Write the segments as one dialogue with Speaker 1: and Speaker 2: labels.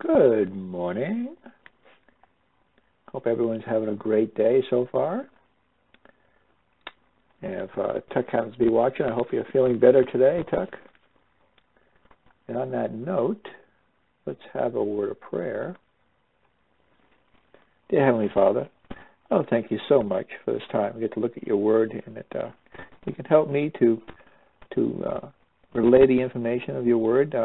Speaker 1: Good morning. Hope everyone's having a great day so far. And if Tuck happens to be watching, I hope you're feeling better today, Tuck. And on that note, let's have a word of prayer. Dear Heavenly Father, thank you so much for this time. I get to look at your word, and that you can help me to relay the information of your word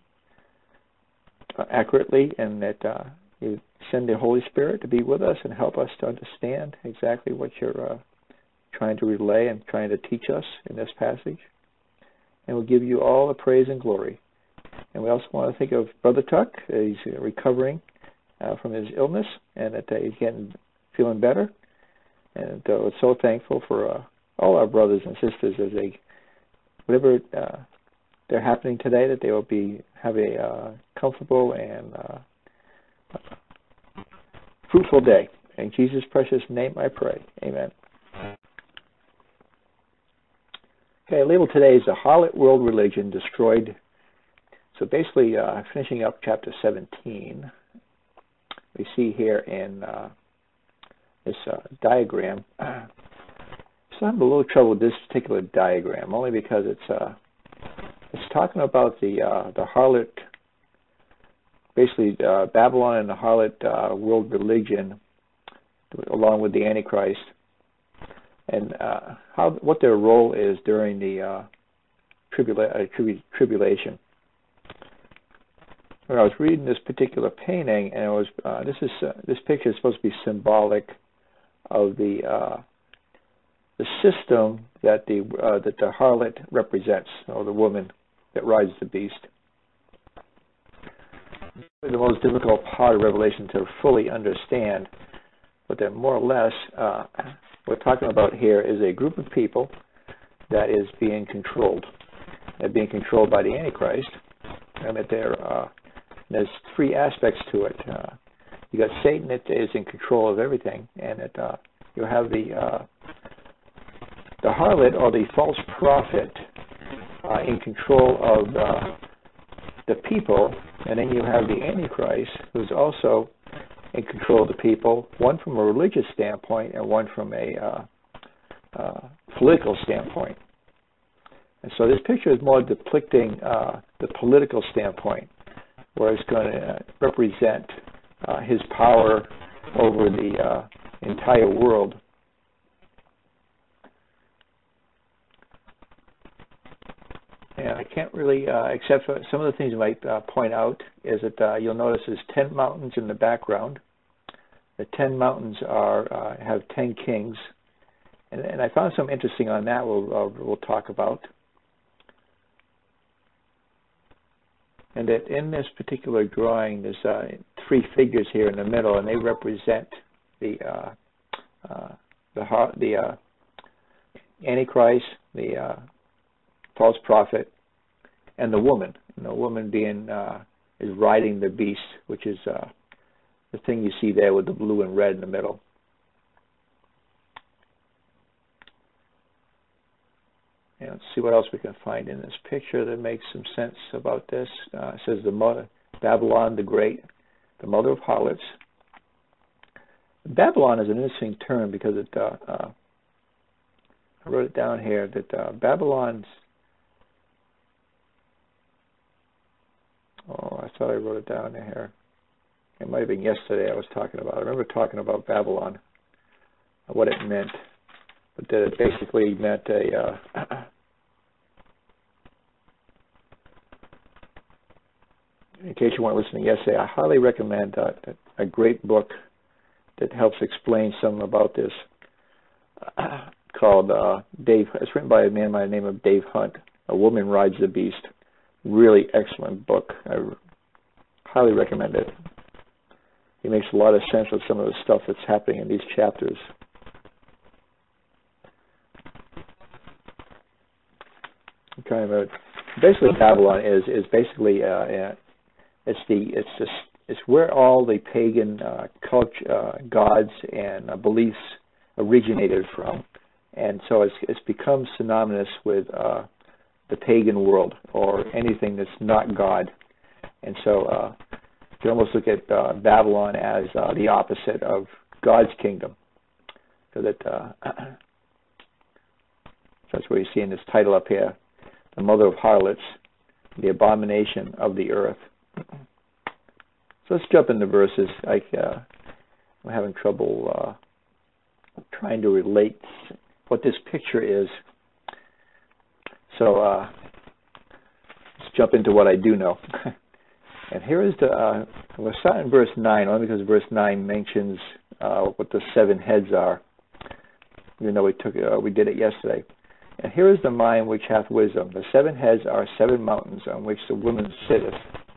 Speaker 1: accurately, and that you send the Holy Spirit to be with us and help us to understand exactly what you're trying to relay and trying to teach us in this passage. And we'll give you all the praise and glory. And we also want to think of Brother Tuck. He's recovering from his illness, and that he's feeling better. And we're so thankful for all our brothers and sisters as they, whatever they're happening today, that they will have a comfortable and fruitful day. In Jesus' precious name I pray. Amen. Okay, label today is The Harlot World Religion Destroyed. So basically, finishing up chapter 17, we see here in this diagram. So I'm having a little trouble with this particular diagram, only because it's talking about the harlot, basically Babylon and the harlot world religion, along with the Antichrist, and what their role is during the tribulation. When I was reading this particular painting, and it was this picture is supposed to be symbolic of the system that the harlot represents, or the woman that rides the beast. The most difficult part of Revelation to fully understand, but that more or less we're talking about here is a group of people that is being controlled. They're being controlled by the Antichrist, and that there's three aspects to it. You got Satan that is in control of everything, and that you have the harlot, or the false prophet, in control of the people, and then you have the Antichrist, who's also in control of the people, one from a religious standpoint and one from a political standpoint. And so this picture is more depicting the political standpoint, where it's going to represent his power over the entire world. And I can't really, except for some of the things I might point out, is that you'll notice there's 10 mountains in the background. The 10 mountains have 10 kings, and I found something interesting on that. We'll talk about. And that in this particular drawing, there's three figures here in the middle, and they represent the Antichrist, the false prophet, and the woman. And the woman being is riding the beast, which is the thing you see there with the blue and red in the middle. And let's see what else we can find in this picture that makes some sense about this. It says the mother, Babylon the Great, the mother of harlots. Babylon is an interesting term because I wrote it down here that Babylon's. Oh, I thought I wrote it down here. It might have been yesterday I was talking about. I remember talking about Babylon, what it meant. But that it basically meant in case you weren't listening yesterday, I highly recommend a great book that helps explain some about this called Dave. It's written by a man by the name of Dave Hunt. A Woman Rides the Beast. Really excellent book. I highly recommend it. It makes a lot of sense with some of the stuff that's happening in these chapters. Okay, basically Babylon is basically it's where all the pagan culture, gods and beliefs originated from, and so it's become synonymous with the pagan world, or anything that's not God. And so can almost look at Babylon as the opposite of God's kingdom. So that's what you see in this title up here, the mother of harlots, the abomination of the earth. So let's jump into verses. I'm having trouble trying to relate what this picture is. So let's jump into what I do know. And here is we'll start in verse 9, only because verse 9 mentions what the 7 heads are. You know, we did it yesterday. And here is the mind which hath wisdom. The 7 heads are 7 mountains on which the woman sitteth.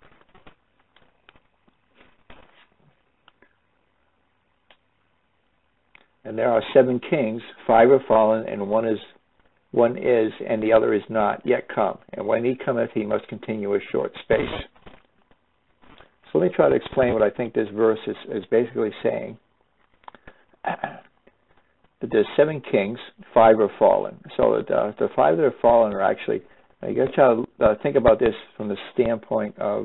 Speaker 1: And there are 7 kings, 5 are fallen, and one is, and the other is not yet come. And when he cometh, he must continue a short space. So let me try to explain what I think this verse is basically saying. That there's 7 kings, 5 are fallen. So the 5 that are fallen are actually, you got to try to think about this from the standpoint of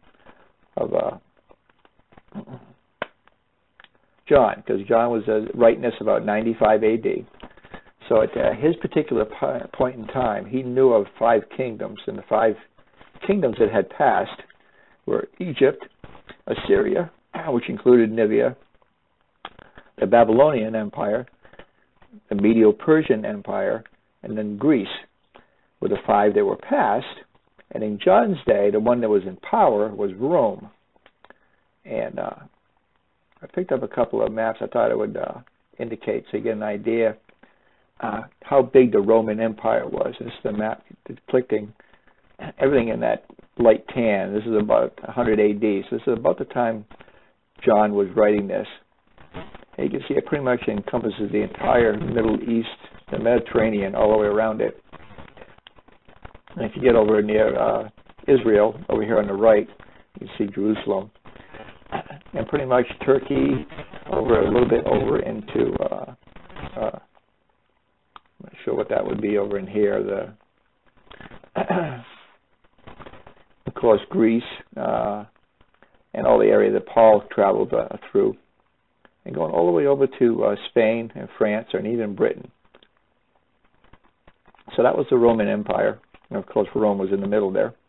Speaker 1: John, because John was writing this about 95 A.D. So at his particular point in time, he knew of 5 kingdoms, and the 5 kingdoms that had passed were Egypt, Assyria, which included Nubia, the Babylonian Empire, the Medo-Persian Empire, and then Greece were the 5 that were passed. And in John's day, the one that was in power was Rome. And I picked up a couple of maps. I thought it would indicate, so you get an idea how big the Roman Empire was. This is the map depicting everything in that light tan. This is about 100 A.D. So this is about the time John was writing this. And you can see it pretty much encompasses the entire Middle East, the Mediterranean, all the way around it. And if you get over near Israel, over here on the right, you can see Jerusalem. And pretty much Turkey, over a little bit over into, I'm not sure what that would be over in here. Of course, Greece, and all the area that Paul traveled through. And going all the way over to Spain and France and even Britain. So that was the Roman Empire. And of course, Rome was in the middle there.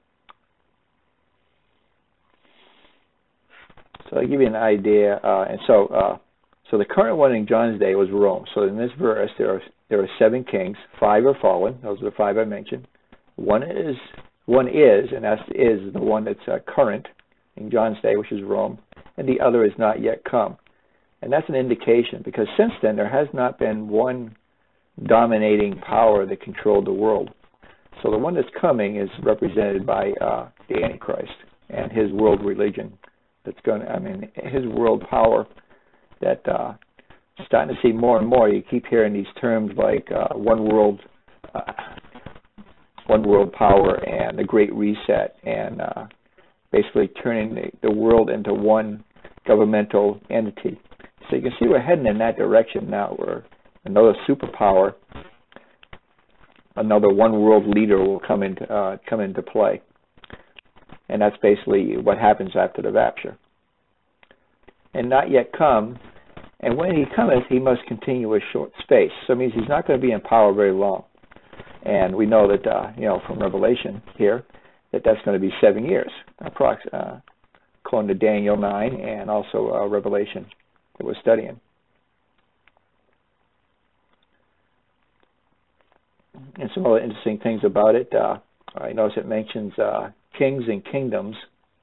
Speaker 1: So I'll give you an idea. And so the current one in John's day was Rome. So in this verse, there are 7 kings. 5 are fallen. Those are the 5 I mentioned. One is, and that is the one that's current in John's day, which is Rome. And the other is not yet come. And that's an indication, because since then there has not been one dominating power that controlled the world. So the one that's coming is represented by the Antichrist and his world religion. His world power that starting to see more and more. You keep hearing these terms like one world power and the Great Reset, and basically turning the world into one governmental entity. So you can see we're heading in that direction now, where another superpower, another one world leader will come into play. And that's basically what happens after the rapture. And not yet come, and when he cometh, he must continue a short space. So it means he's not going to be in power very long. And we know that, from Revelation here, that's going to be 7 years, according to Daniel 9 and also Revelation that we're studying. And some other interesting things about it. I notice it mentions kings and kingdoms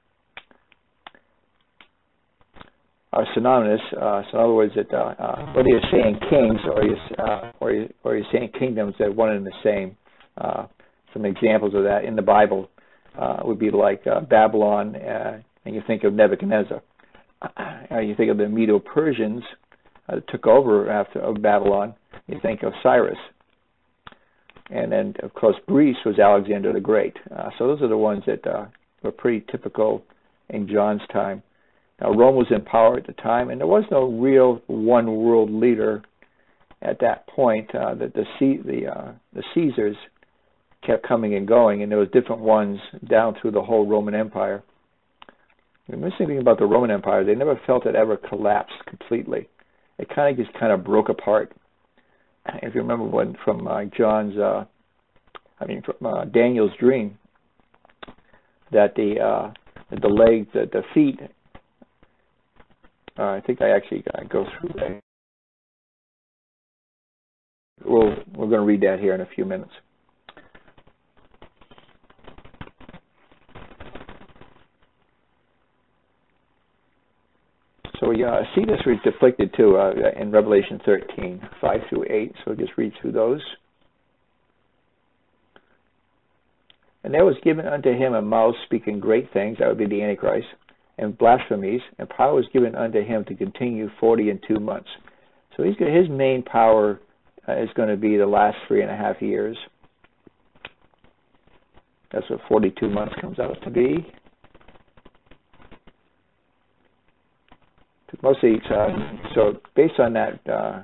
Speaker 1: are synonymous. So in other words, that whether you're saying kings or you're saying kingdoms, they're one and the same. Some examples of that in the Bible would be like Babylon, and you think of Nebuchadnezzar. You think of the Medo-Persians that took over of Babylon. You think of Cyrus. And then, of course, Greece was Alexander the Great. So those are the ones that were pretty typical in John's time. Now, Rome was in power at the time, and there was no real one world leader at that point. The Caesars kept coming and going, and there was different ones down through the whole Roman Empire. The interesting thing about the Roman Empire, they never felt it ever collapsed completely. It kind of just kind of broke apart. If you remember from Daniel's dream, that the legs, the feet. I think I actually go through that. We're going to read that here in a few minutes. So we see this depicted too in Revelation 13, 5 through 8. So we'll just read through those. And there was given unto him a mouth speaking great things, that would be the Antichrist, and blasphemies, and power was given unto him to continue 42 months. So his main power is going to be the last 3.5 years. That's what 42 months comes out to be. Mostly, so based on that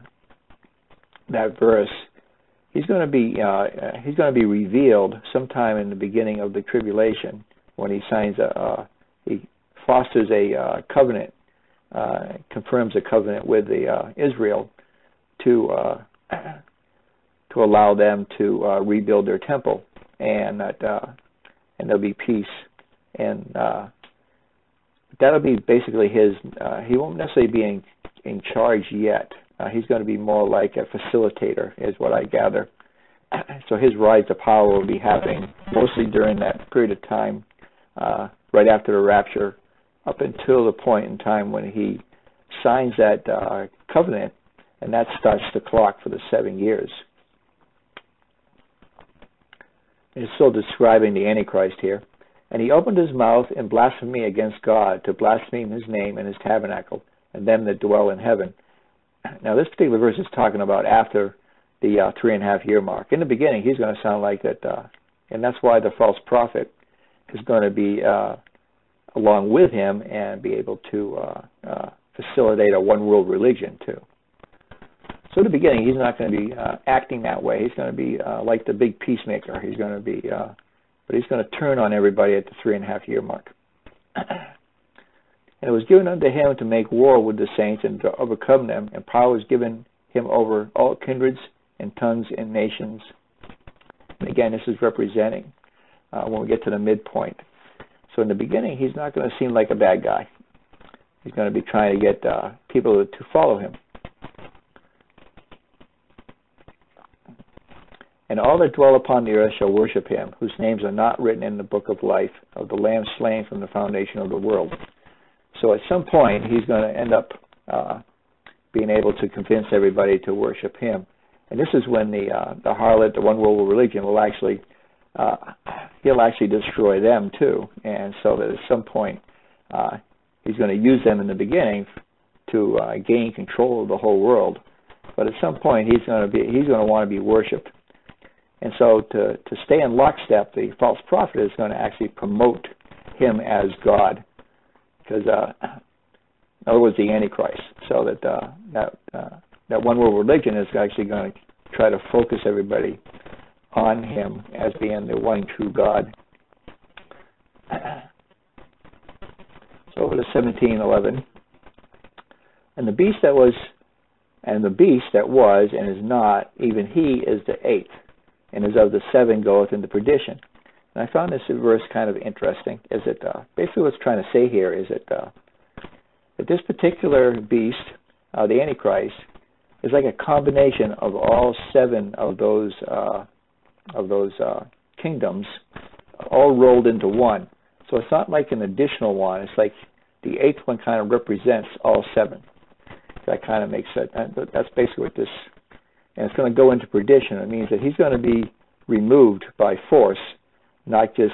Speaker 1: verse, he's going to be revealed sometime in the beginning of the tribulation when he he fosters a covenant, confirms a covenant with Israel to allow them to rebuild their temple, and there'll be peace, and that'll be basically his. He won't necessarily be in charge yet. He's going to be more like a facilitator, is what I gather. So his rise to power will be happening mostly during that period of time, right after the rapture, up until the point in time when he signs that covenant, and that starts the clock for the 7 years. It's still describing the Antichrist here. And he opened his mouth in blasphemy against God, to blaspheme his name and his tabernacle, and them that dwell in heaven. Now, this particular verse is talking about after the 3.5 year mark. In the beginning, he's going to sound like that, and that's why the false prophet is going to be along with him and be able to facilitate a one-world religion, too. So in the beginning, he's not going to be acting that way. He's going to be like the big peacemaker. He's going to be... but he's going to turn on everybody at the 3.5 year mark. And it was given unto him to make war with the saints and to overcome them, and power was given him over all kindreds and tongues and nations. And again, this is representing when we get to the midpoint. So in the beginning, he's not going to seem like a bad guy. He's going to be trying to get people to follow him. And all that dwell upon the earth shall worship him, whose names are not written in the book of life of the Lamb slain from the foundation of the world. So at some point, he's going to end up being able to convince everybody to worship him. And this is when the harlot, the one world religion, will actually, he'll actually destroy them too. And so that at some point, he's going to use them in the beginning to gain control of the whole world. But at some point, he's going to want to be worshipped. And so to stay in lockstep, the false prophet is going to actually promote him as God, because in other words, the Antichrist. So that one world religion is actually going to try to focus everybody on him as being the one true God. So over to 17:11, and the beast that was and is not, even he is the eighth, and is of the seven goeth into perdition. And I found this verse kind of interesting. Is it basically what's trying to say here is that this particular beast, the Antichrist, is like a combination of all seven of those kingdoms, all rolled into one. So it's not like an additional one. It's like the eighth one kind of represents all seven. That kind of makes it. That's basically what this. And it's going to go into perdition. It means that he's going to be removed by force, not just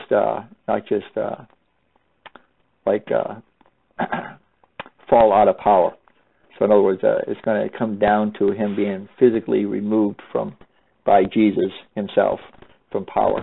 Speaker 1: fall out of power. So in other words, it's going to come down to him being physically removed by Jesus himself from power.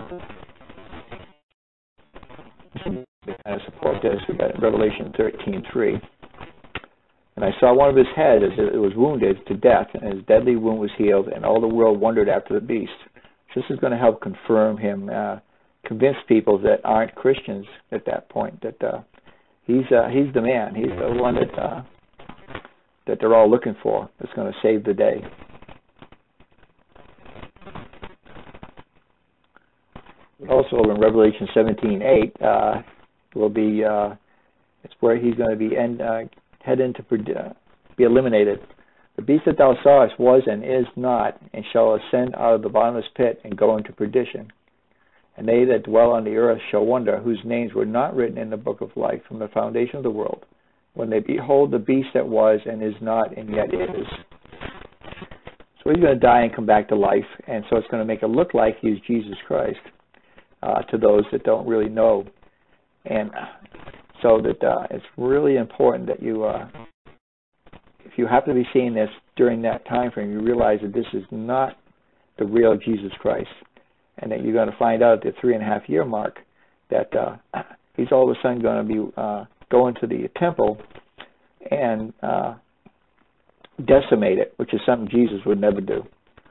Speaker 1: To kind of support this, we got Revelation 13:3. And I saw one of his heads as it was wounded to death, and his deadly wound was healed, and all the world wondered after the beast. This is going to help confirm him, convince people that aren't Christians at that point that He's the man. He's the one that they're all looking for. That's going to save the day. Also, in Revelation 17:8, will be it's where he's going to be heading to be eliminated. The beast that thou sawest was and is not, and shall ascend out of the bottomless pit and go into perdition. And they that dwell on the earth shall wonder, whose names were not written in the book of life from the foundation of the world, when they behold the beast that was and is not and yet is. So he's going to die and come back to life, and so it's going to make it look like he's Jesus Christ to those that don't really know. And so that it's really important that you, if you happen to be seeing this during that time frame, you realize that this is not the real Jesus Christ, and that you're going to find out at the 3.5 year mark that he's all of a sudden going to be going to the temple and decimate it, which is something Jesus would never do.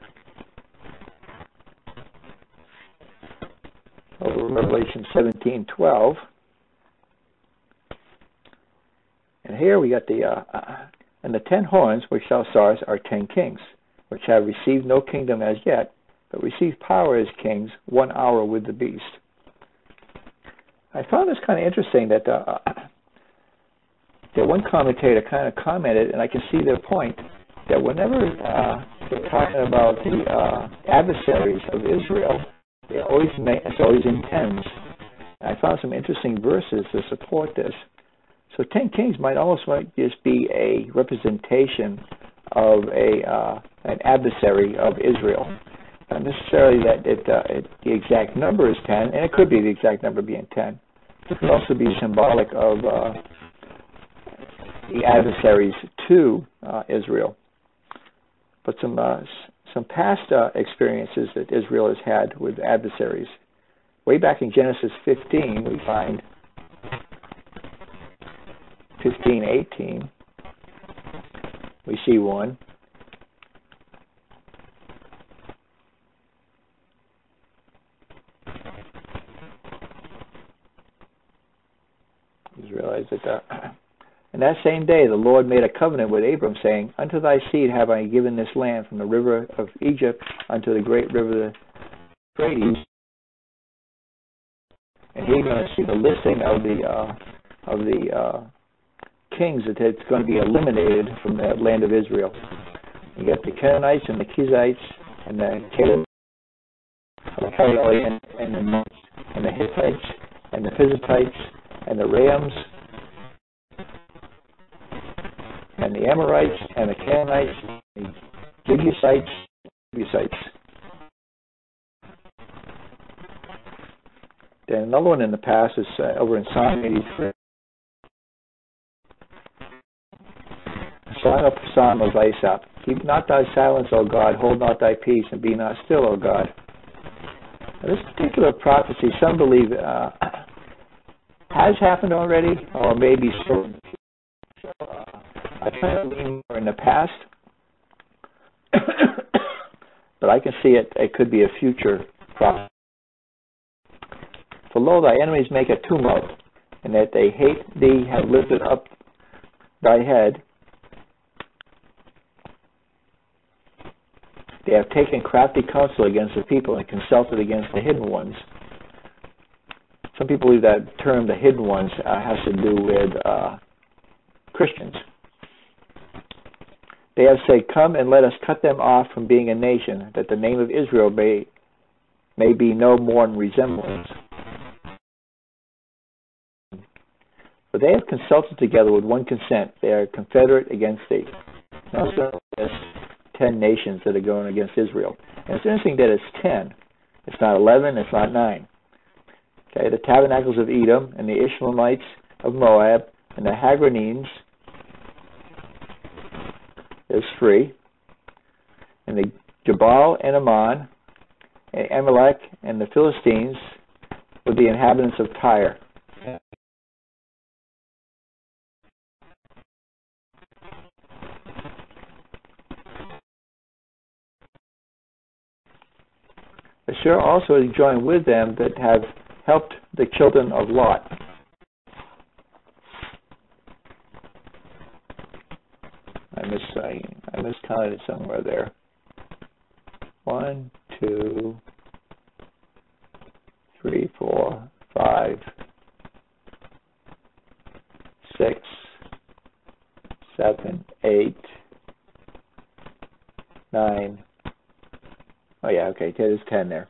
Speaker 1: Over Revelation 17:12, and here we got and the 10 horns which thou sawest are 10 kings, which have received no kingdom as yet, but receive power as kings 1 hour with the beast. I found this kind of interesting that one commentator kind of commented, and I can see their point, that whenever they're talking about the adversaries of Israel, it's always in tens. I found some interesting verses to support this. So 10 kings might just be a representation of an adversary of Israel. Not necessarily that the exact number is 10, and it could be the exact number being 10. It could also be symbolic of the adversaries to Israel. But some past experiences that Israel has had with adversaries. Way back in Genesis 15, we find 15:18. We see one. Just realize that. And that same day the Lord made a covenant with Abram, saying, Unto thy seed have I given this land, from the river of Egypt unto the great river of the Euphrates. And here you're going to see the listing of the kings that it's going to be eliminated from the land of Israel. You got the Canaanites and the Kezites and the Canaanites and the Hittites and the Perizzites and the Rams and the Amorites and the Canaanites, the Jebusites. Then another one in the past is over in Psalm 83. Psalm of Asaph. Keep not thy silence, O God, hold not thy peace, and be not still, O God. Now, this particular prophecy, some believe, has happened already, or maybe soon. I try to lean more in the past, but I can see it could be a future prophecy. For lo, thy enemies make a tumult, and that they hate thee have lifted up thy head. They have taken crafty counsel against the people and consulted against the hidden ones. Some people believe that term, the hidden ones, has to do with Christians. They have said, Come and let us cut them off from being a nation, that the name of Israel may be no more in resemblance. But they have consulted together with one consent. They are confederate against thee. Also, there's 10 nations that are going against Israel. And it's interesting that it's 10. It's not 11, it's not 9. Okay, the tabernacles of Edom and the Ishmaelites of Moab and the Hagrinenes, there's 3. And the Jabal and Ammon and Amalek and the Philistines with the inhabitants of Tyre. Ashur also is joined with them that have helped the children of Lot. I miscounted somewhere there. 1, 2, 3, 4, 5, 6, 7, 8, 9. Oh yeah, okay, there's 10 there.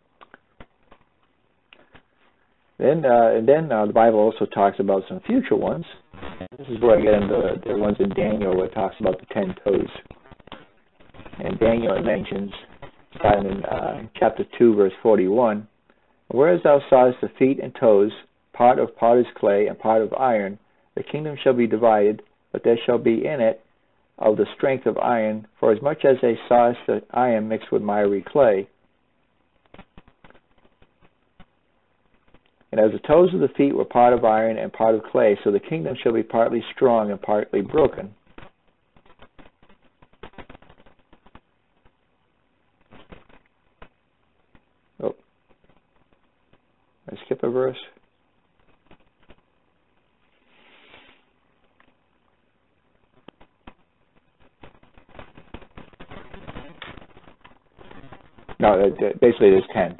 Speaker 1: Then the Bible also talks about some future ones. This is where I get into the ones in Daniel where it talks about the 10 toes. And Daniel, it mentions, starting in chapter 2, verse 41, whereas thou sawest the feet and toes, part of potter's clay and part of iron, the kingdom shall be divided, but there shall be in it of the strength of iron, for as much as they sawest the iron mixed with miry clay. And as the toes of the feet were part of iron and part of clay, so the kingdom shall be partly strong and partly broken. Oh, I skip a verse. No, basically there's 10.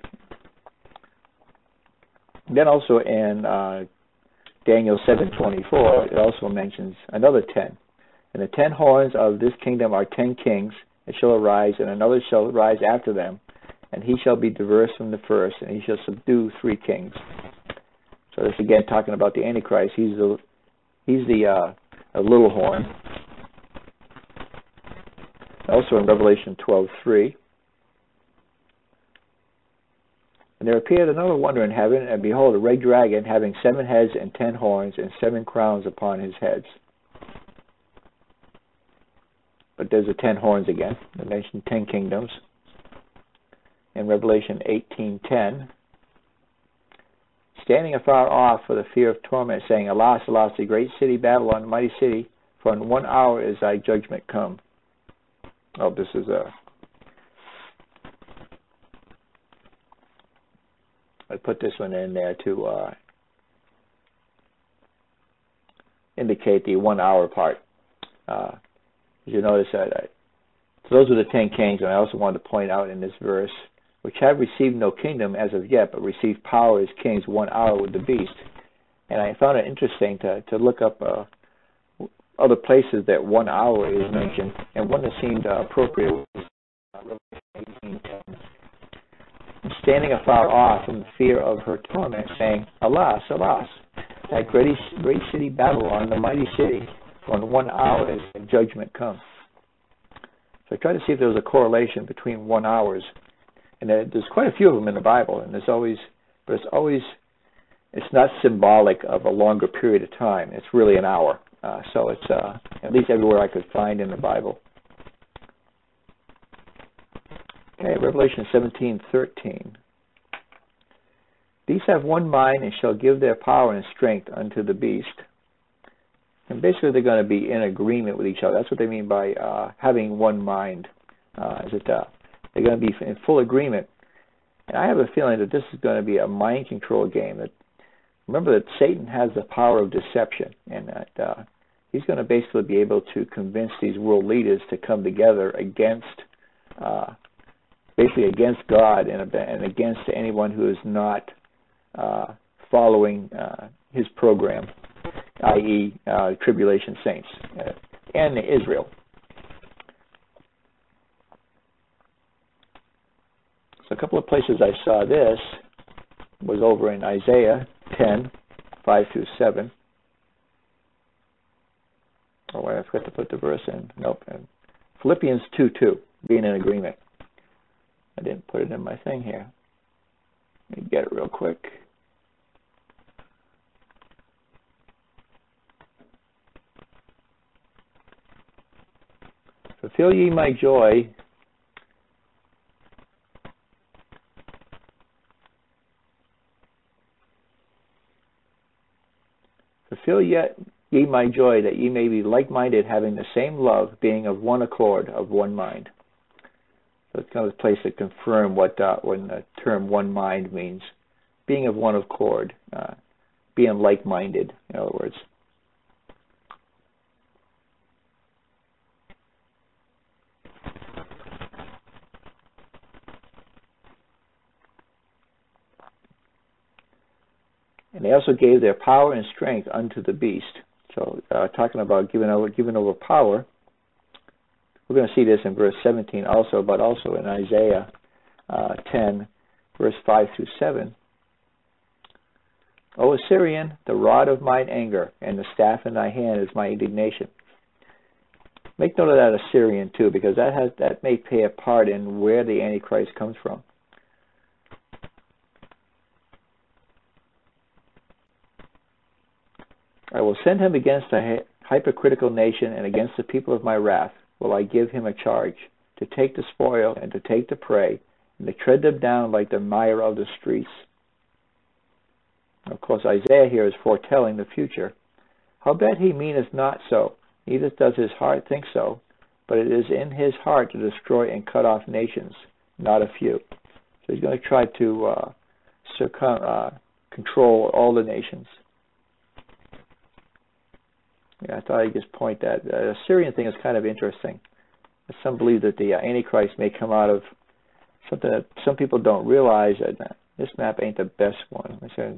Speaker 1: Then also in Daniel 7:24, it also mentions another 10. And the 10 horns of this kingdom are 10 kings that shall arise, and another shall rise after them, and he shall be diverse from the first, and he shall subdue 3 kings. So this again talking about the Antichrist. He's the little horn. Also in Revelation 12:3. And there appeared another wonder in heaven, and behold, a red dragon, having 7 heads and 10 horns, and 7 crowns upon his heads. But there's the 10 horns again. They mention 10 kingdoms. In Revelation 18:10, standing afar off for the fear of torment, saying, Alas, alas, the great city Babylon, the mighty city, for in 1 hour is thy judgment come. Oh, this is I put this one in there to indicate the 1 hour part. As you notice that, so those are the 10 kings, and I also wanted to point out in this verse, which have received no kingdom as of yet, but received power as kings 1 hour with the beast. And I found it interesting to look up other places that 1 hour is mentioned, and one that seemed appropriate was Revelation 18:10. Standing afar off from the fear of her torment, saying, Alas, alas, that great city Babylon, the mighty city, for in 1 hour is the judgment come. So I tried to see if there was a correlation between 1 hours, and there's quite a few of them in the Bible, and it's not symbolic of a longer period of time. It's really an hour. So it's at least everywhere I could find in the Bible. Okay, Revelation 17:13. These have one mind and shall give their power and strength unto the beast. And basically they're going to be in agreement with each other. That's what they mean by having one mind. They're going to be in full agreement. And I have a feeling that this is going to be a mind control game. Remember that Satan has the power of deception, and that he's going to basically be able to convince these world leaders to come together against God and against anyone who is not following his program, i.e. tribulation saints and Israel. So a couple of places I saw this was over in Isaiah 10:5-7. Oh, I forgot to put the verse in. Nope. And Philippians 2:2, being in agreement. I didn't put it in my thing here. Let me get it real quick. Fulfill ye my joy. Fulfill yet ye my joy, that ye may be like-minded, having the same love, being of one accord, of one mind. So it's kind of a place to confirm what when the term one mind means. Being of one accord, being like-minded, in other words. And they also gave their power and strength unto the beast. So talking about giving over power, we're going to see this in verse 17 also, but also in Isaiah 10, verse 5 through 7. O Assyrian, the rod of mine anger, and the staff in thy hand is my indignation. Make note of that Assyrian too, because that may play a part in where the Antichrist comes from. I will send him against a hypocritical nation, and against the people of my wrath will I give him a charge, to take the spoil and to take the prey, and to tread them down like the mire of the streets. Of course, Isaiah here is foretelling the future. Howbeit he meaneth not so, neither does his heart think so, but it is in his heart to destroy and cut off nations, not a few. So he's going to try to control all the nations. Yeah, I thought I'd just point that. The Assyrian thing is kind of interesting. Some believe that the Antichrist may come out of something that some people don't realize. That this map ain't the best one. I think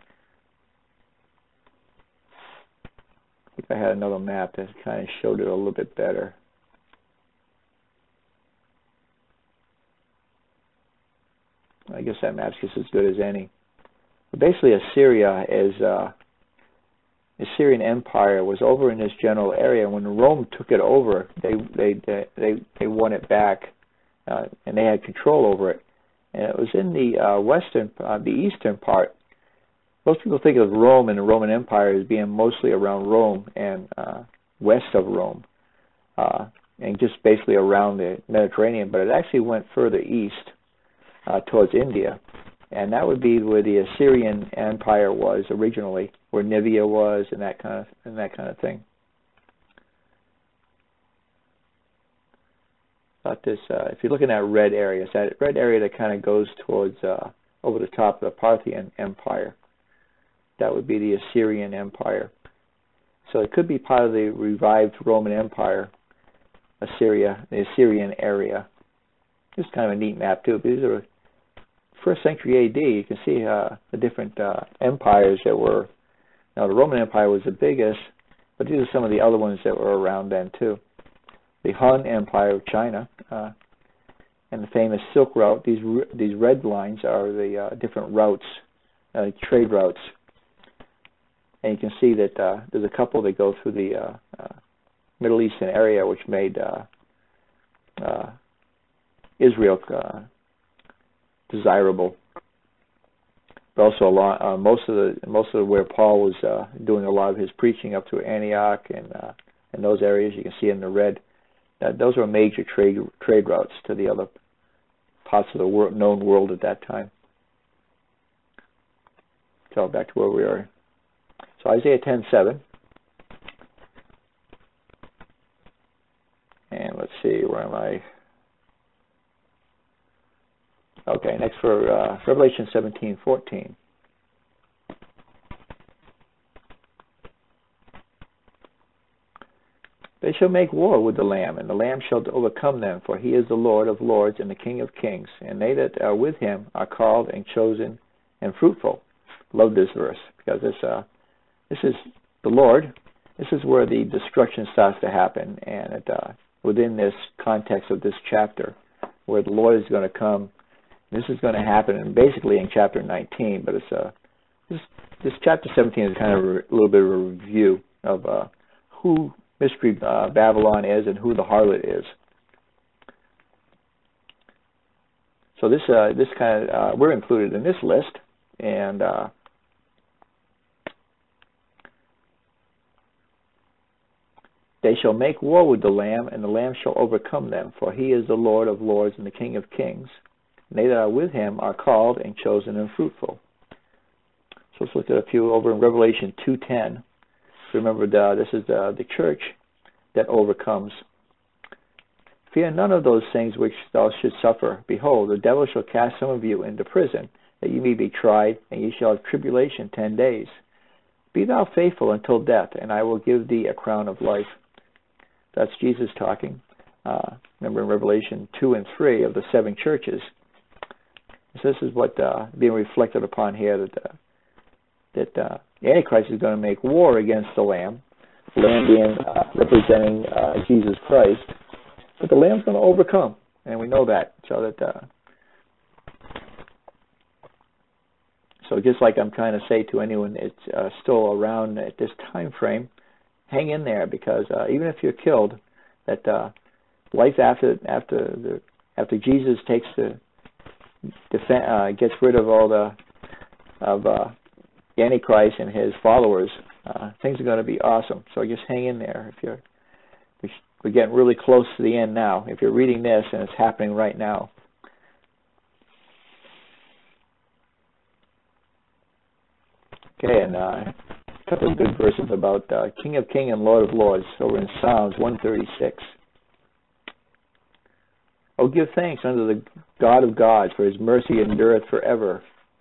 Speaker 1: I had another map that kind of showed it a little bit better. I guess that map's just as good as any. But basically, Assyria is... the Assyrian Empire was over in this general area. When Rome took it over, they won it back, and they had control over it. And it was in the eastern part. Most people think of Rome and the Roman Empire as being mostly around Rome and west of Rome, and just basically around the Mediterranean. But it actually went further east towards India. And that would be where the Assyrian Empire was originally, where Nivea was, and that kind of thing. But this, if you're looking at red areas, that red area that kind of goes towards over the top of the Parthian Empire, that would be the Assyrian Empire. So it could be part of the revived Roman Empire, Assyria, the Assyrian area. It's kind of a neat map too. These are first century AD. You can see the different empires that were. Now the Roman Empire was the biggest, but these are some of the other ones that were around then too. The Han Empire of China and the famous Silk Route. These red lines are the different routes, trade routes, and you can see that there's a couple that go through the Middle Eastern area, which made Israel desirable. But also most of where Paul was doing a lot of his preaching up to Antioch and those areas, you can see in the red. Those were major trade routes to the other parts of the known world at that time. So back to where we are. So Isaiah 10:7, and let's see, where am I? Okay, next for Revelation 17:14. They shall make war with the Lamb, and the Lamb shall overcome them, for he is the Lord of lords and the King of kings, and they that are with him are called and chosen and fruitful. Love this verse, because this is the Lord. This is where the destruction starts to happen, and within this context of this chapter, where the Lord is going to come. This is going to happen, and basically in chapter 19. But it's this chapter 17 is kind of a little bit of a review of who Mystery Babylon is and who the harlot is. So this kind of we're included in this list, and they shall make war with the Lamb, and the Lamb shall overcome them, for he is the Lord of lords and the King of kings. And they that are with him are called and chosen and fruitful. So let's look at a few over in Revelation 2:10. Remember, this is the church that overcomes. Fear none of those things which thou shouldst suffer. Behold, the devil shall cast some of you into prison, that ye may be tried, and ye shall have tribulation 10 days. Be thou faithful until death, and I will give thee a crown of life. That's Jesus talking. Remember in Revelation 2 and 3 of the 7 churches. So this is what being reflected upon here, that that the Antichrist is going to make war against the Lamb being representing Jesus Christ, but the Lamb's going to overcome, and we know that. So just like I'm trying to say to anyone that's still around at this time frame, hang in there, because even if you're killed, that life after Jesus takes gets rid of all the Antichrist and his followers, things are going to be awesome. So just hang in there. We're getting really close to the end now. If you're reading this and it's happening right now. Okay, and a couple of good verses about King of Kings and Lord of Lords over in Psalms 136. Oh, give thanks unto the God of gods, for his mercy endureth forever.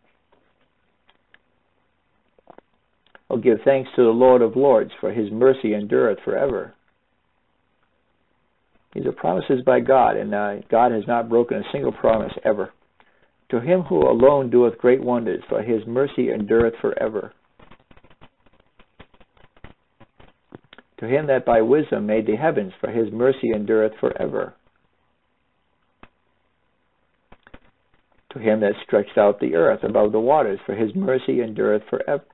Speaker 1: Oh, give thanks to the Lord of lords, for his mercy endureth forever. These are promises by God, and God has not broken a single promise ever. To him who alone doeth great wonders, for his mercy endureth forever. To him that by wisdom made the heavens, for his mercy endureth forever. To him that stretched out the earth above the waters, for his mercy endureth forever.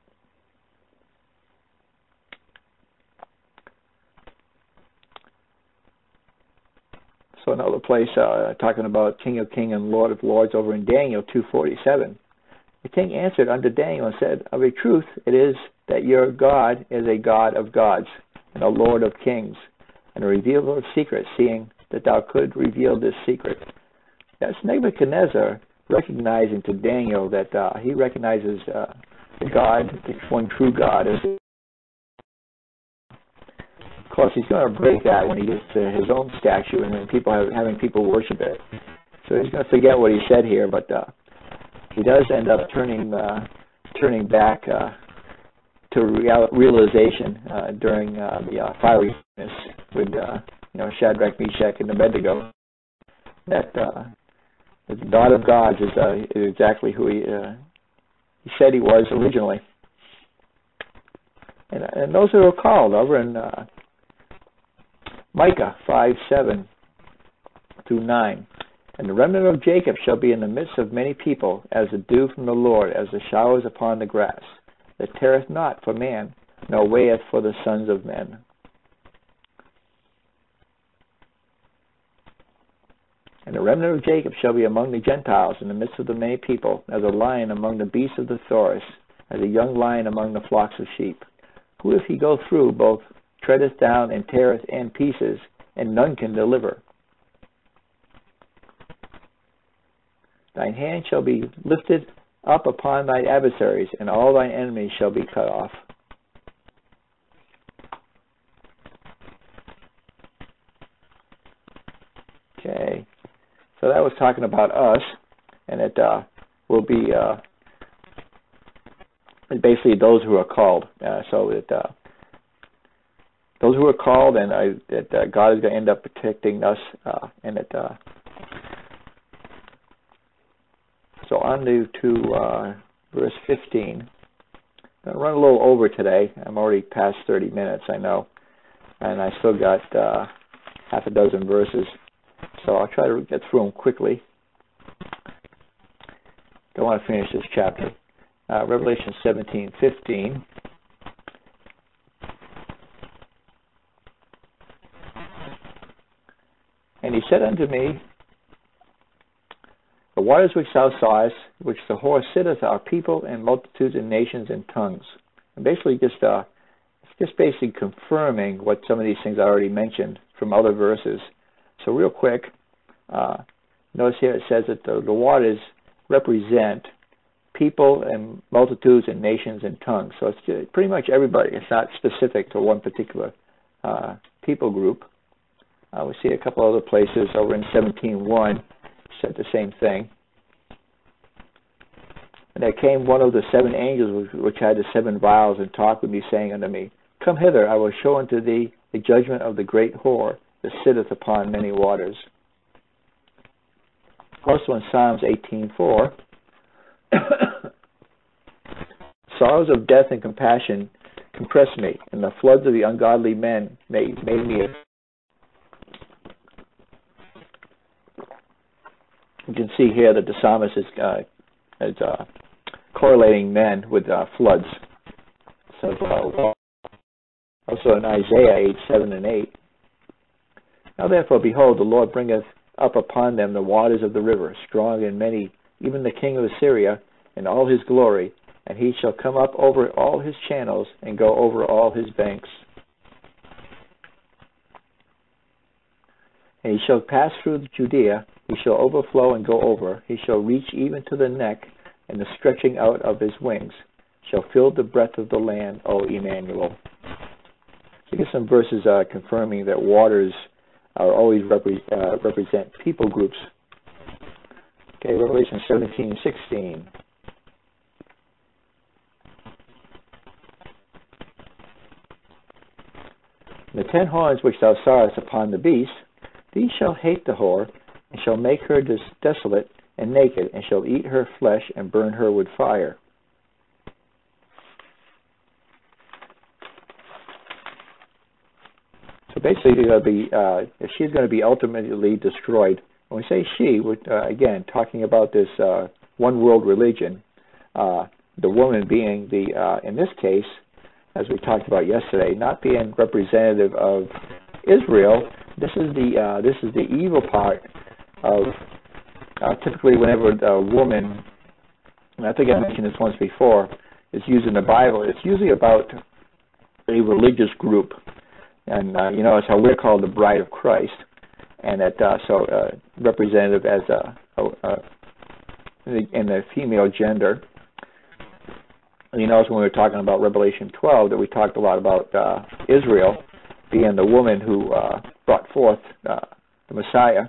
Speaker 1: So another place talking about King of Kings and Lord of Lords over in Daniel 2:47. The king answered unto Daniel and said, Of a truth it is that your God is a God of gods and a Lord of kings, and a revealer of secrets, seeing that thou couldst reveal this secret. That's Nebuchadnezzar recognizing to Daniel that he recognizes the God, the one true God. Of course, he's going to break that when he gets to his own statue and then having people worship it. So he's going to forget what he said here, but he does end up turning back to realization during the fiery furnace with Shadrach, Meshach, and Abednego. That the God of gods is exactly who he said he was originally. And those who are called over in Micah 5:7 through 9. And the remnant of Jacob shall be in the midst of many people, as the dew from the Lord, as the showers upon the grass, that tareth not for man, nor weigheth for the sons of men. And the remnant of Jacob shall be among the Gentiles, in the midst of the many people, as a lion among the beasts of the forest, as a young lion among the flocks of sheep. Who, if he go through, both treadeth down and teareth in pieces, and none can deliver. Thine hand shall be lifted up upon thine adversaries, and all thine enemies shall be cut off. Okay, so that was talking about us, and it will be basically those who are called. Those who are called, and that God is going to end up protecting us, and that. So on to verse 15. I'm going to run a little over today. I'm already past 30 minutes, I know, and I still got half a dozen verses, so I'll try to get through them quickly. Don't want to finish this chapter. Revelation 17:15. And he said unto me, The waters which thou sawest, which the horse sitteth, are people and multitudes and nations and tongues. And basically just basically confirming what some of these things I already mentioned from other verses. So real quick, notice here it says that the waters represent people and multitudes and nations and tongues. So it's pretty much everybody. It's not specific to one particular people group. We see a couple other places over in 17:1 said the same thing. And there came one of the seven angels which had the seven vials, and talked with me, saying unto me, Come hither, I will show unto thee the judgment of the great whore that sitteth upon many waters. Also in Psalms 18:4 Sorrows of death and compassion compressed me, and the floods of the ungodly men made me. You can see here that the psalmist is correlating men with floods. So also in Isaiah 8:7 and 8. Now therefore, behold, the Lord bringeth up upon them the waters of the river, strong and many, even the king of Assyria, in all his glory, and he shall come up over all his channels and go over all his banks. And he shall pass through Judea, he shall overflow and go over, he shall reach even to the neck, and the stretching out of his wings shall fill the breadth of the land, O Emmanuel. So get some verses confirming that waters are always represent people groups. Okay, Revelation 17:16. The 10 horns which thou sawest upon the beast, these shall hate the whore, and shall make her desolate and naked, and shall eat her flesh and burn her with fire. So basically, she's going to be ultimately destroyed. When we say she, we're again talking about this one world religion. The woman being in this case, as we talked about yesterday, not being representative of Israel. This is the evil part of typically whenever a woman, and I think I mentioned this once before, is used in the Bible. It's usually about a religious group. And, it's how we're called the bride of Christ. And that, representative as in the female gender. And you notice when we were talking about Revelation 12 that we talked a lot about Israel being the woman who brought forth the Messiah.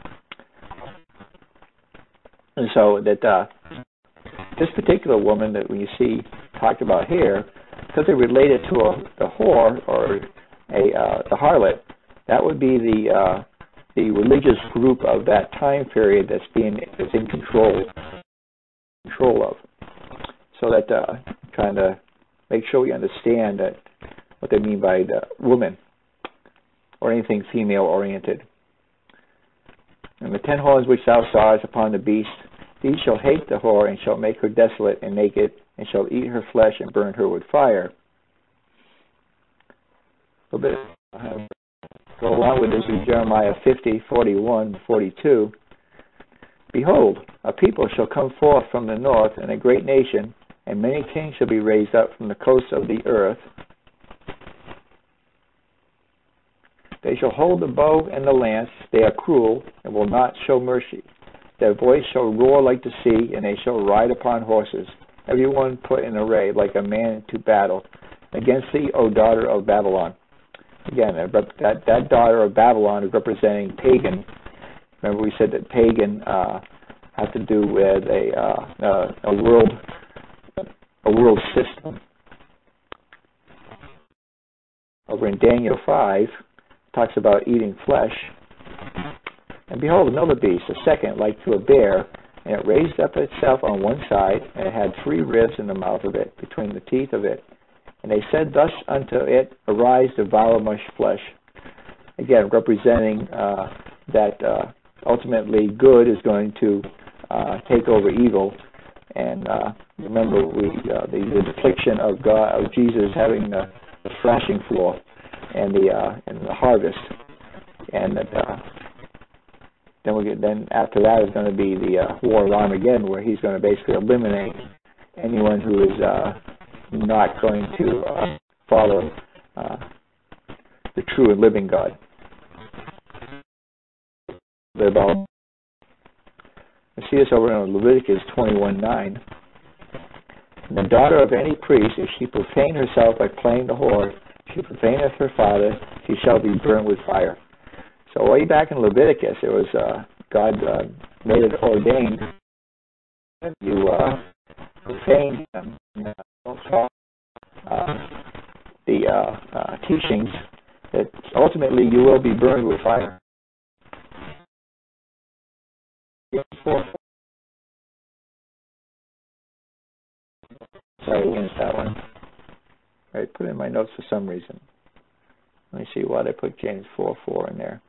Speaker 1: And so that this particular woman that we see talked about here, because they relate it to the whore or the harlot, that would be the religious group of that time period that's in control of. So that trying to make sure we understand that what they mean by the woman or anything female oriented. And the 10 horns which thou sawest upon the beast, these shall hate the whore, and shall make her desolate and naked, and shall eat her flesh and burn her with fire. A bit go along with this in Jeremiah 50:41-42. Behold, a people shall come forth from the north, and a great nation, and many kings shall be raised up from the coasts of the earth. They shall hold the bow and the lance. They are cruel and will not show mercy. Their voice shall roar like the sea, and they shall ride upon horses, every one put in array like a man to battle against thee, O daughter of Babylon. Again, that daughter of Babylon is representing pagan. Remember, we said that pagan had to do with a world system. Over in Daniel 5, talks about eating flesh. And behold, another beast, a second, like to a bear, and it raised up itself on one side, and it had 3 ribs in the mouth of it, between the teeth of it. And they said thus unto it, arise, devour much flesh. Again, representing that ultimately good is going to take over evil. And remember, the depiction of God, of Jesus having the thrashing floor and the harvest, and that then after that is going to be the war of Armageddon, where he's going to basically eliminate anyone who is not going to follow the true and living God. I see this over in Leviticus 21:9. The daughter of any priest, if she profane herself by playing the whore, she profaneth her father, she shall be burned with fire. So way back in Leviticus, it was God made it ordained. You profane the teachings, that ultimately you will be burned with fire. Sorry against that one. I put it in my notes for some reason. Let me see why they put James 4:4 in there.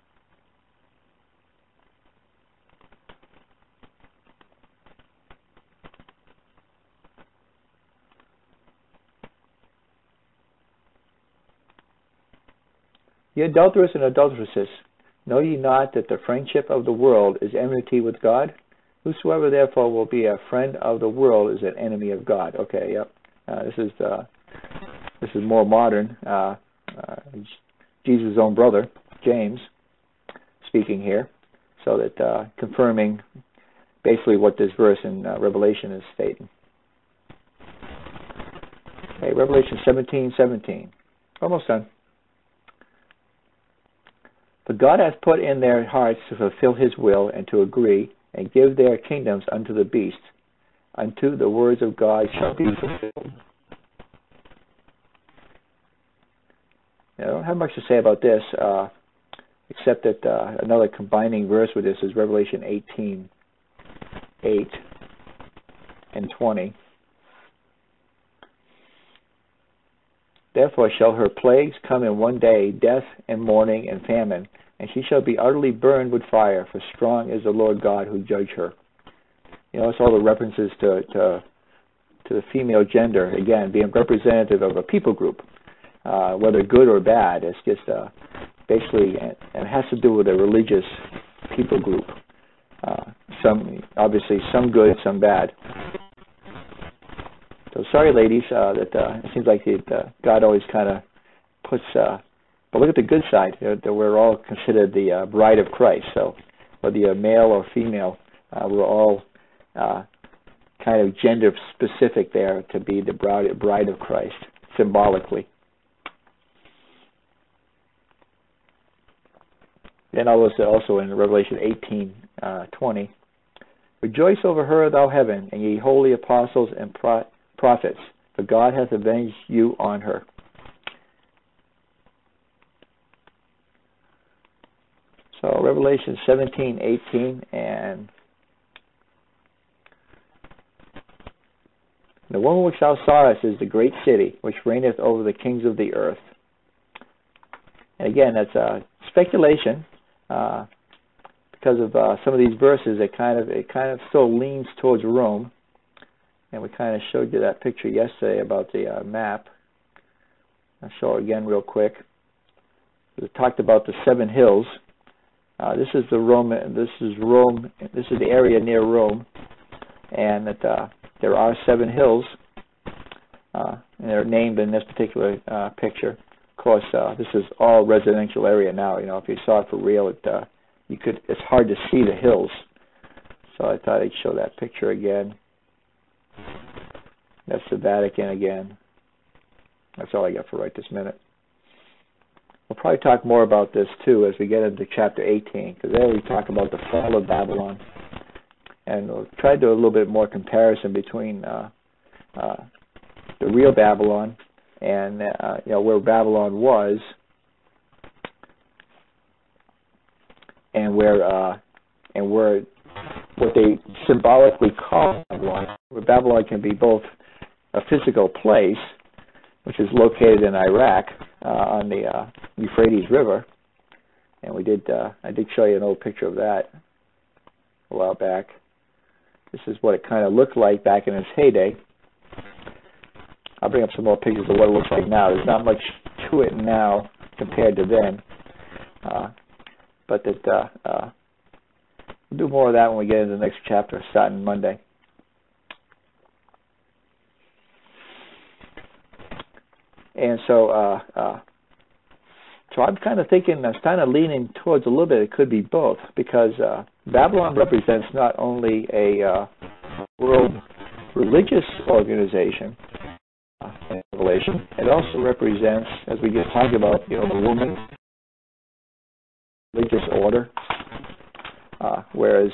Speaker 1: Ye adulterers and adulteresses, know ye not that the friendship of the world is enmity with God? Whosoever therefore will be a friend of the world is an enemy of God. Okay, yep. This is more modern. Jesus' own brother, James, speaking here, so that confirming basically what this verse in Revelation is stating. Okay, Revelation 17:17. Almost done. For God hath put in their hearts to fulfill his will and to agree and give their kingdoms unto the beast. Unto the words of God shall be fulfilled. I don't have much to say about this, except that another combining verse with this is Revelation 18:8 and 20. Therefore shall her plagues come in one day, death and mourning and famine, and she shall be utterly burned with fire, for strong is the Lord God who judged her. It's all the references to the female gender, again, being representative of a people group, whether good or bad. It's just basically, it has to do with a religious people group. Obviously some good, some bad. So sorry, ladies, that it seems like God always kind of puts. But look at the good side. That we're all considered the bride of Christ. So whether you're male or female, we're all kind of gender specific there to be the bride of Christ symbolically. Then also in Revelation 18:20, rejoice over her, thou heaven, and ye holy apostles and prophets, for God hath avenged you on her. So Revelation 17:18, and the woman which thou sawest is the great city, which reigneth over the kings of the earth. And again, that's speculation, because of some of these verses. It kind of still leans towards Rome. And we kind of showed you that picture yesterday about the map. I'll show it again real quick. We talked about the 7 hills. This is Rome. This is the area near Rome, and that there are 7 hills, and they're named in this particular picture. Of course, this is all residential area now. If you saw it for real, it's hard to see the hills. So I thought I'd show that picture again. That's the Vatican again. That's all I got for right this minute. We'll probably talk more about this too as we get into chapter 18, because there we talk about the fall of Babylon, and we'll try to do a little bit more comparison between the real Babylon and where Babylon was, and where what they symbolically call Babylon. Where Babylon can be both a physical place, which is located in Iraq on the Euphrates River, and I did show you an old picture of that a while back. This is what it kind of looked like back in its heyday. I'll bring up some more pictures of what it looks like now. There's not much to it now compared to then, but we'll do more of that when we get into the next chapter starting Monday. And so I'm kind of thinking, I'm kind of leaning towards a little bit, it could be both, because Babylon represents not only a world religious organization in Revelation, it also represents, as we just talked about, the woman religious order, whereas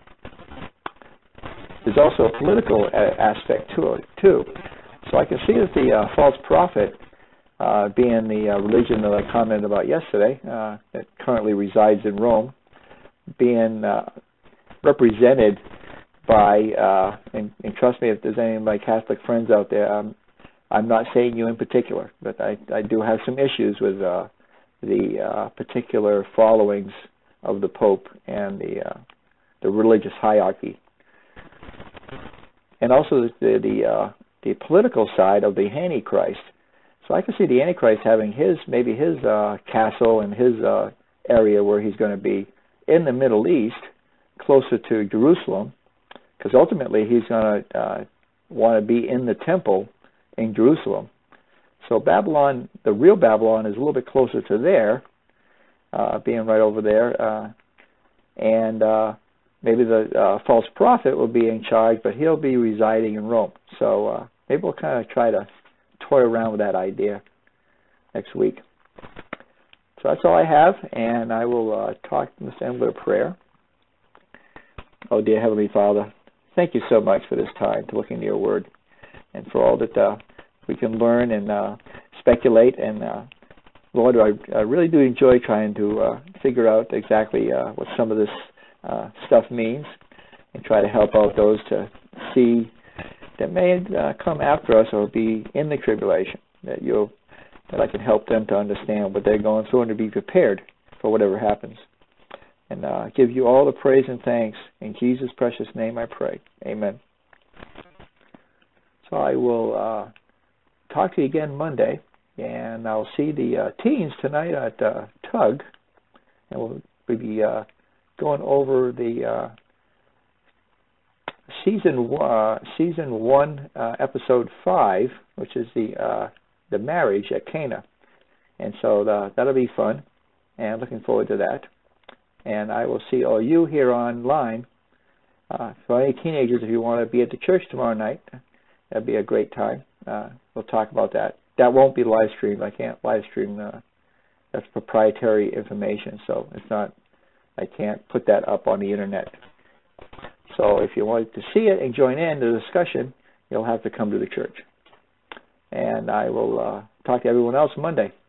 Speaker 1: there's also a political aspect to it too. So I can see that the false prophet, being the religion that I commented about yesterday, that currently resides in Rome, being represented by, and trust me, if there's any of my Catholic friends out there, I'm not saying you in particular, but I do have some issues with the particular followings of the Pope and the religious hierarchy, and also the political side of the Antichrist. So I can see the Antichrist having maybe his castle and his area where he's going to be in the Middle East, closer to Jerusalem, because ultimately he's going to want to be in the temple in Jerusalem. So Babylon, the real Babylon, is a little bit closer to there, being right over there, and maybe the false prophet will be in charge, but he'll be residing in Rome. So maybe we'll kind of try to toy around with that idea next week. So that's all I have, and I will talk to Mr. End with a prayer. Oh, dear Heavenly Father, thank you so much for this time to look into your word and for all that we can learn and speculate. And Lord, I really do enjoy trying to figure out exactly what some of this stuff means and try to help out those to see that may come after us or be in the tribulation, that I can help them to understand what they're going through and to be prepared for whatever happens. And give you all the praise and thanks. In Jesus' precious name I pray. Amen. So I will talk to you again Monday, and I'll see the teens tonight at Tug, and we'll be going over the season 1, episode 5, which is the marriage at Cana. And so that'll be fun, and looking forward to that. And I will see all you here online. For any teenagers, if you want to be at the church tomorrow night, that'd be a great time. We'll talk about that. That won't be live streamed. I can't live stream. That's proprietary information, so I can't put that up on the internet. So if you want to see it and join in the discussion, you'll have to come to the church. And I will talk to everyone else Monday.